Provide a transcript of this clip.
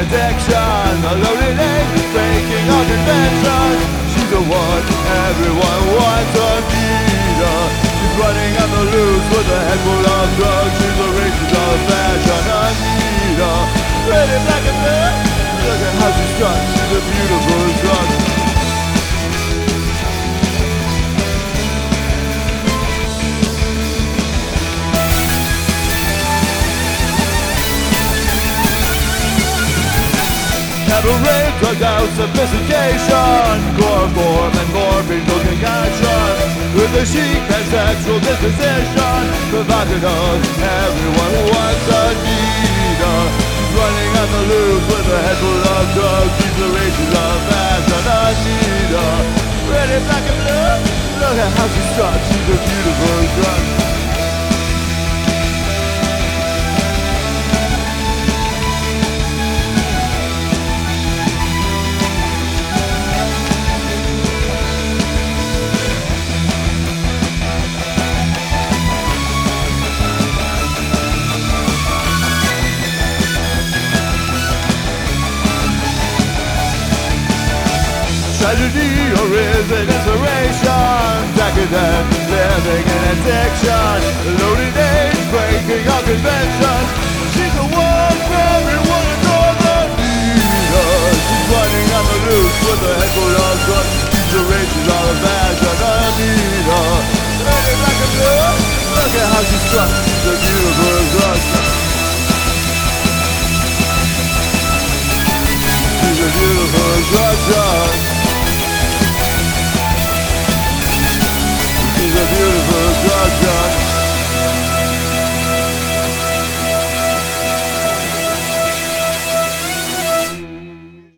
addiction, a loaded age, breaking all convention. She's the one everyone wants to meet her. She's running on the loose with a head full of drugs. She's a racist of fashion, Anita. Red and black and blue, look at how she struts. She's a beautiful drug. Cabaret, drugged out sophistication, chloroform and morphine concoction. With a chic and sexual disposition, provocative, everyone wants to need her. She's running on the loose with a head full of drugs. She's the races of fashion, Anita. Red and black and blue, look at how she struts. She's a beautiful drug. Tragedy or is it inspiration? Decadent, living in addiction. Loaded age, breaking all convention. She's the one for everyone to know the leader. She's running on the loose with a head full of drugs. She's the races all of fashion, Anita. Red and black and blue, look at how she struts. She's a beautiful drug. She's a beautiful drug.